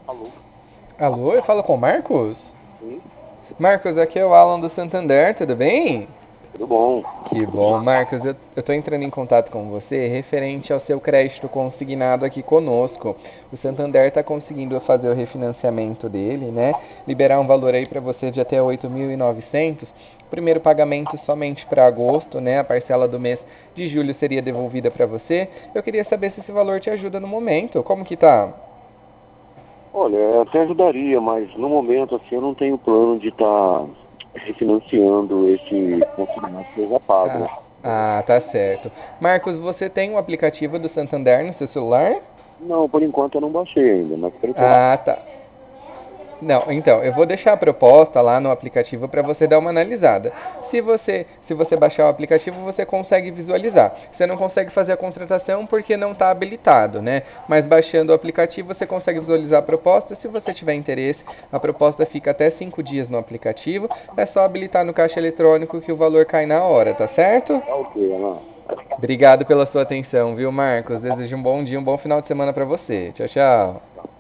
Alô? Alô, eu falo com o Marcos? Sim, Marcos, aqui é o Alan do Santander, tudo bem? tudo bom? Que bom, Marcos, eu tô entrando em contato com você referente ao seu crédito consignado aqui conosco. O Santander está conseguindo fazer o refinanciamento dele, né? Liberar um valor aí para você de até 8.900. Primeiro pagamento somente para agosto, né? A parcela do mês de julho seria devolvida para você. Eu queria saber se esse valor te ajuda no momento. Como que tá? Olha, até ajudaria, mas no momento assim eu não tenho plano de estar refinanciando esse consignado que eu já pago, né? Tá certo. Marcos, você tem o aplicativo do Santander no seu celular? Não, por enquanto eu não baixei ainda, mas pretendo. Tá. Não, então, eu vou deixar a proposta lá no aplicativo para você dar uma analisada. Se você baixar o aplicativo, você consegue visualizar. Você não consegue fazer a contratação porque não está habilitado, né? Mas baixando o aplicativo, você consegue visualizar a proposta. Se você tiver interesse, a proposta fica até 5 dias no aplicativo. É só habilitar no caixa eletrônico que o valor cai na hora, tá certo? Tá ok, Alan. Obrigado pela sua atenção, viu, Marcos? Desejo um bom dia, um bom final de semana para você. Tchau, tchau.